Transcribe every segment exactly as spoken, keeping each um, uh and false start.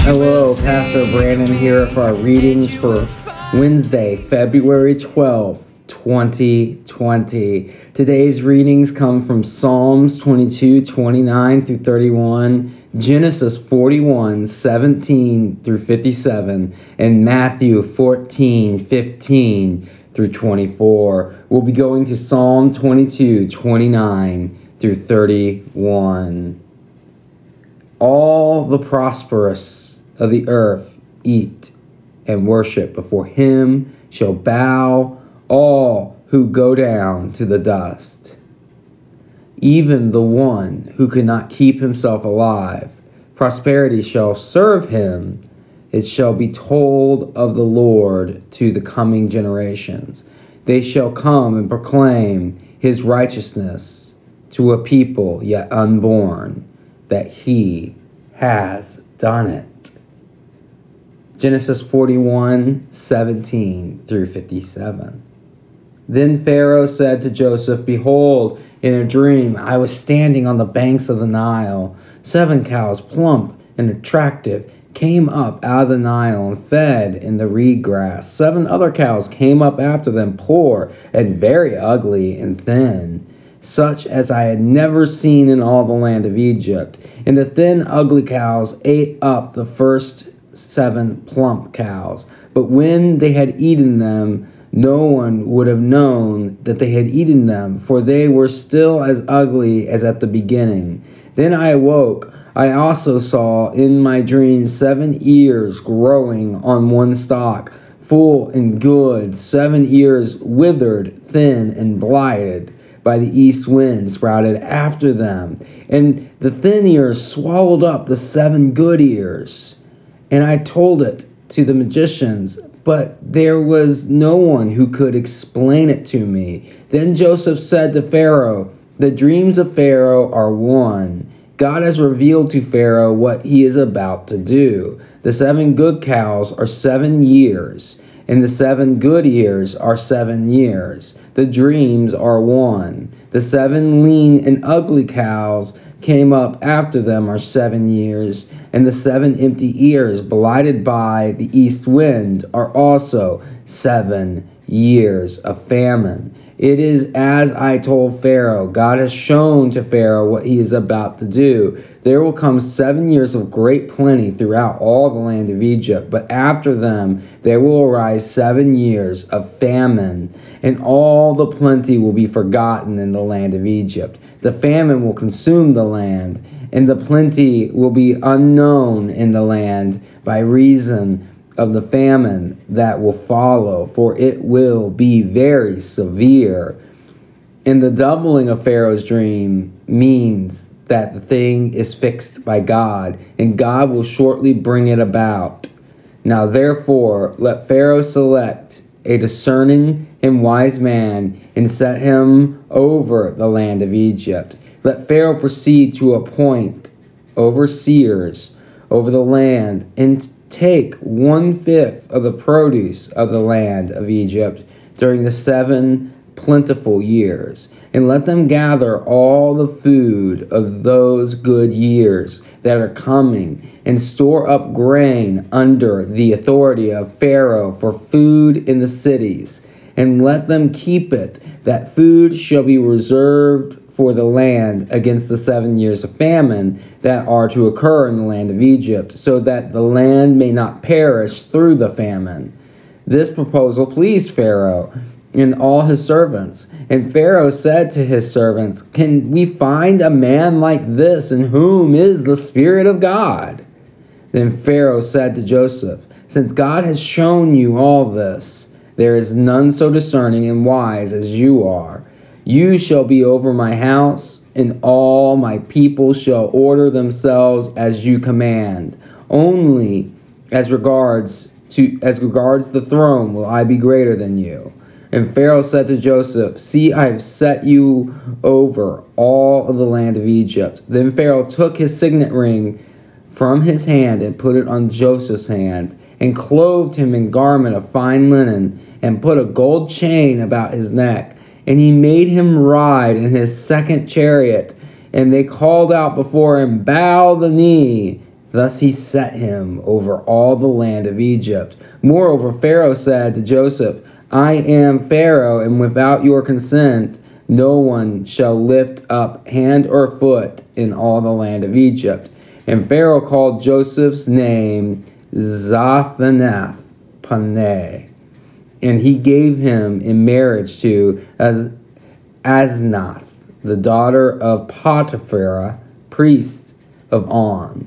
Hello, Pastor Brandon here for our readings for Wednesday, February twelfth, twenty twenty. Today's readings come from Psalms twenty-two, twenty-nine through thirty-one, Genesis forty-one, seventeen through fifty-seven, and Matthew fourteen, fifteen through twenty-four. We'll be going to Psalm twenty-two, twenty-nine through thirty-one. All the prosperous of the earth eat and worship before him shall bow all who go down to the dust. Even the one who could not keep himself alive, prosperity shall serve him. It shall be told of the Lord to the coming generations. They shall come and proclaim his righteousness to a people yet unborn, that he has done it. Genesis forty-one, seventeen through fifty-seven. Then Pharaoh said to Joseph, Behold, in a dream I was standing on the banks of the Nile. Seven cows, plump and attractive, came up out of the Nile and fed in the reed grass. Seven other cows came up after them, poor and very ugly and thin, such as I had never seen in all the land of Egypt. And the thin, ugly cows ate up the first seven plump cows. But when they had eaten them, no one would have known that they had eaten them, for they were still as ugly as at the beginning. Then I awoke. I also saw in my dream seven ears growing on one stalk, full and good, seven ears withered, thin, and blighted by the east wind sprouted after them. And the thin ears swallowed up the seven good ears. And I told it to the magicians, but there was no one who could explain it to me. Then Joseph said to Pharaoh, The dreams of Pharaoh are one. God has revealed to Pharaoh what he is about to do. The seven good cows are seven years, and the seven good ears are seven years. The dreams are one. The seven lean and ugly cows came up after them are seven years, and the seven empty ears blighted by the east wind are also seven years of famine. It is as I told Pharaoh. God has shown to Pharaoh what he is about to do. There will come seven years of great plenty throughout all the land of Egypt, but after them there will arise seven years of famine, and all the plenty will be forgotten in the land of Egypt. The famine will consume the land, and the plenty will be unknown in the land by reason of the famine that will follow, for it will be very severe. And the doubling of Pharaoh's dream means that the thing is fixed by God, and God will shortly bring it about. Now therefore, let Pharaoh select a discerning and wise man, and set him over the land of Egypt. Let Pharaoh proceed to appoint overseers over the land, and take one-fifth of the produce of the land of Egypt during the seven plentiful years, and let them gather all the food of those good years that are coming, and store up grain under the authority of Pharaoh for food in the cities, and let them keep it, that food shall be reserved for the land against the seven years of famine that are to occur in the land of Egypt, so that the land may not perish through the famine. This proposal pleased Pharaoh and all his servants. And Pharaoh said to his servants, Can we find a man like this in whom is the Spirit of God? Then Pharaoh said to Joseph, Since God has shown you all this, there is none so discerning and wise as you are. You shall be over my house, and all my people shall order themselves as you command. Only as regards to as regards the throne will I be greater than you. And Pharaoh said to Joseph, See, I have set you over all of the land of Egypt. Then Pharaoh took his signet ring from his hand and put it on Joseph's hand, and clothed him in garment of fine linen, and put a gold chain about his neck. And he made him ride in his second chariot, and they called out before him, Bow the knee Thus he set him over all the land of Egypt. Moreover, Pharaoh said to Joseph, I am Pharaoh, and without your consent, no one shall lift up hand or foot in all the land of Egypt. And Pharaoh called Joseph's name Zaphenath Paneah, and he gave him in marriage to Az- Asenath, the daughter of Potiphar, priest of On.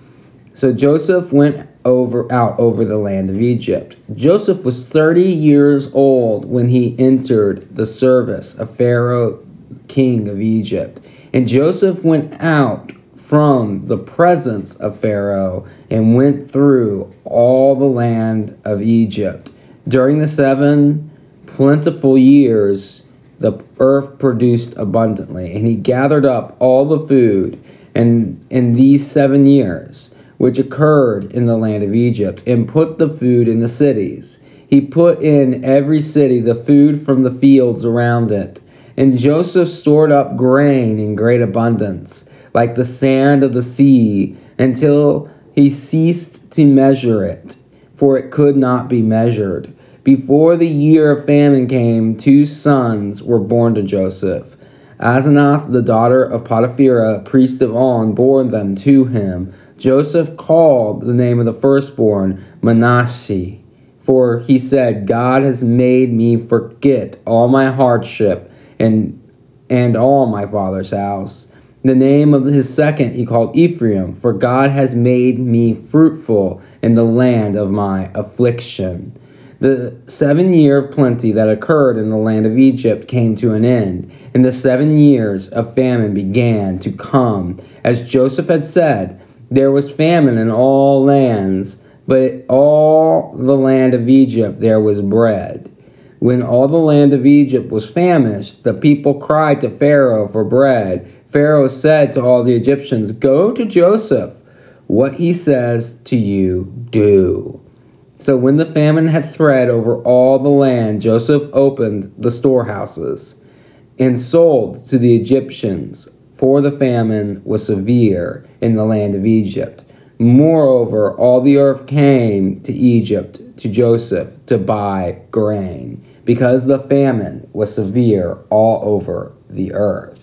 So Joseph went over out over the land of Egypt. Joseph was thirty years old when he entered the service of Pharaoh, king of Egypt. And Joseph went out from the presence of Pharaoh and went through all the land of Egypt. During the seven plentiful years, the earth produced abundantly, and he gathered up all the food and in these seven years, which occurred in the land of Egypt, and put the food in the cities. He put in every city the food from the fields around it. And Joseph stored up grain in great abundance, like the sand of the sea, until he ceased to measure it, for it could not be measured. Before the year of famine came, two sons were born to Joseph. Asenath, the daughter of Potiphar, priest of On, bore them to him. Joseph called the name of the firstborn Manasseh, for he said, God has made me forget all my hardship and, and all my father's house. The name of his second he called Ephraim, for God has made me fruitful in the land of my affliction. The seven year of plenty that occurred in the land of Egypt came to an end, and the seven years of famine began to come. As Joseph had said, there was famine in all lands, but all the land of Egypt there was bread. When all the land of Egypt was famished, the people cried to Pharaoh for bread. Pharaoh said to all the Egyptians, Go to Joseph. What he says to you, do. So when the famine had spread over all the land, Joseph opened the storehouses and sold to the Egyptians, for the famine was severe in the land of Egypt. Moreover, all the earth came to Egypt to Joseph to buy grain, because the famine was severe all over the earth.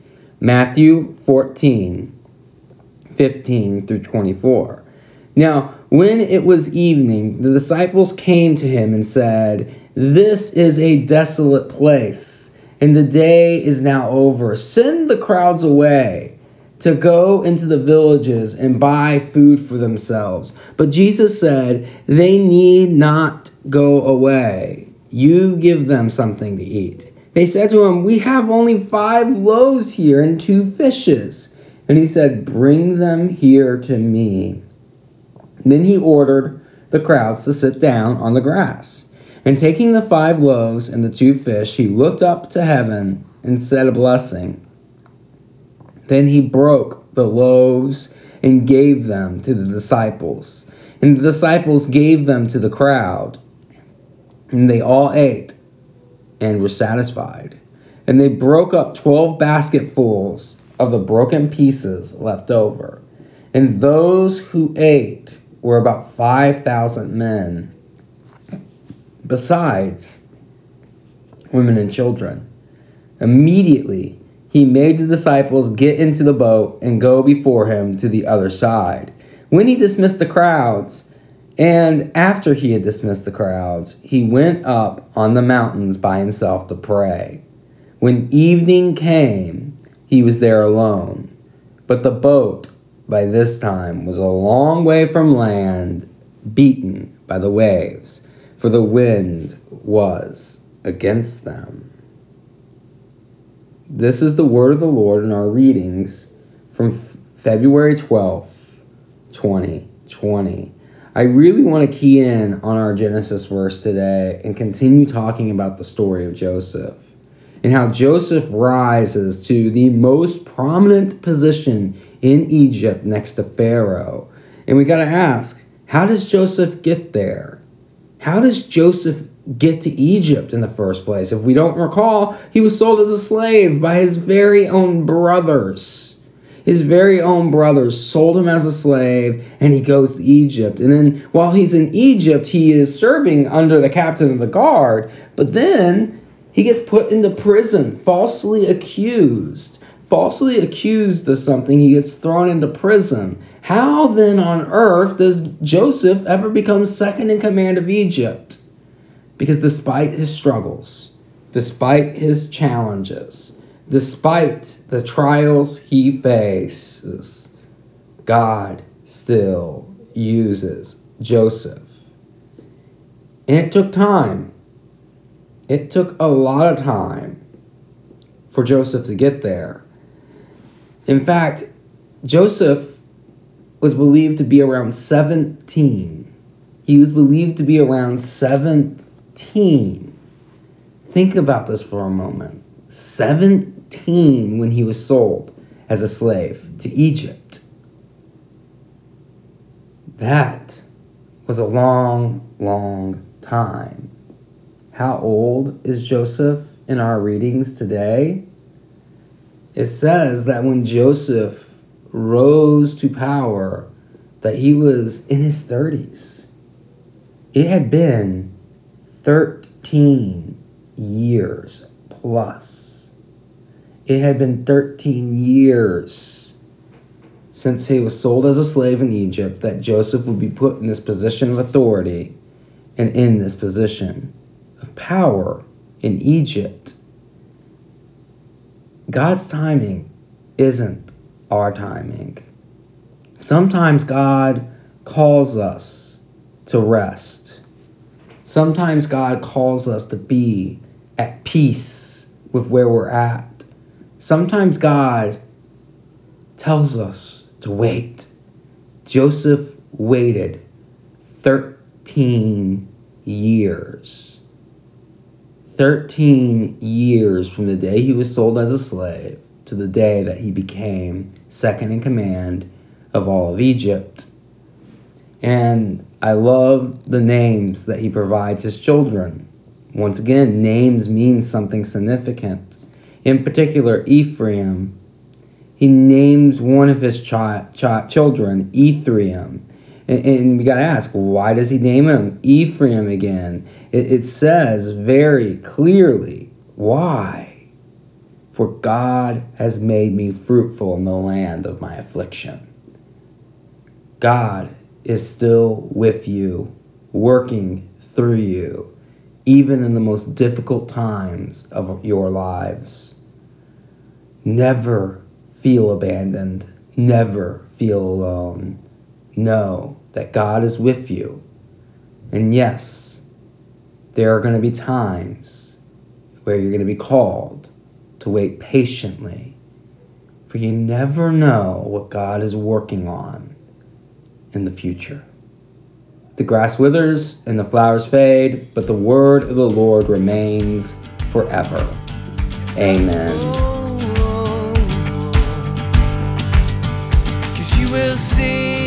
Matthew fourteen, fifteen through twenty-four. Now, when it was evening, the disciples came to him and said, This is a desolate place, and the day is now over. Send the crowds away to go into the villages and buy food for themselves. But Jesus said, They need not go away. You give them something to eat. They said to him, We have only five loaves here and two fishes. And he said, Bring them here to me. Then he ordered the crowds to sit down on the grass. And taking the five loaves and the two fish, he looked up to heaven and said a blessing. Then he broke the loaves and gave them to the disciples. And the disciples gave them to the crowd. And they all ate and were satisfied. And they broke up twelve basketfuls of the broken pieces left over. And those who ate were about five thousand men, besides women and children. Immediately he made the disciples get into the boat and go before him to the other side. When he dismissed the crowds, and after he had dismissed the crowds, he went up on the mountains by himself to pray. When evening came, he was there alone. But the boat, by this time, was a long way from land, beaten by the waves, for the wind was against them. This is the word of the Lord in our readings from February twelfth, twenty twenty. I really want to key in on our Genesis verse today and continue talking about the story of Joseph and how Joseph rises to the most prominent position in Egypt next to Pharaoh. And we got to ask, how does Joseph get there? How does Joseph get to Egypt in the first place? If we don't recall, he was sold as a slave by his very own brothers. His very own brothers sold him as a slave, and he goes to Egypt. And then while he's in Egypt, he is serving under the captain of the guard. But then he gets put into prison, falsely accused. Falsely accused of something, he gets thrown into prison. How then on earth does Joseph ever become second in command of Egypt? Because despite his struggles, despite his challenges, despite the trials he faces, God still uses Joseph. And it took time. It took a lot of time for Joseph to get there. In fact, Joseph was believed to be around seventeen. He was believed to be around seventeen. Think about this for a moment. seventeen when he was sold as a slave to Egypt. That was a long, long time. How old is Joseph in our readings today? It says that when Joseph rose to power, that he was in his thirties. It had been thirteen years plus. It had been thirteen years since he was sold as a slave in Egypt that Joseph would be put in this position of authority and in this position of power in Egypt. God's timing isn't our timing. Sometimes God calls us to rest. Sometimes God calls us to be at peace with where we're at. Sometimes God tells us to wait. Joseph waited thirteen years. thirteen years from the day he was sold as a slave to the day that he became second in command of all of Egypt. And I love the names that he provides his children. Once again, names mean something significant. In particular, Ephraim. He names one of his chi- chi- children Ephraim. And, and we got to ask, why does he name him Ephraim again? It, it says very clearly, why? For God has made me fruitful in the land of my affliction. God is still with you, working through you, even in the most difficult times of your lives. Never feel abandoned. Never feel alone. Know that God is with you. And yes, there are going to be times where you're going to be called to wait patiently, for you never know what God is working on in the future. The grass withers and the flowers fade, but the word of the Lord remains forever. Amen. Oh, 'cause you will see